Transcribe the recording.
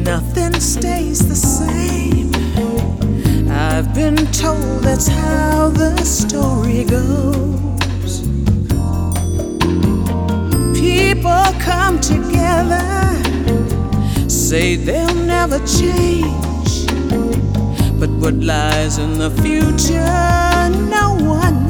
nothing stays the same. I've been told that's how the story goes. People come together, say they'll never change, but what lies in the future, no one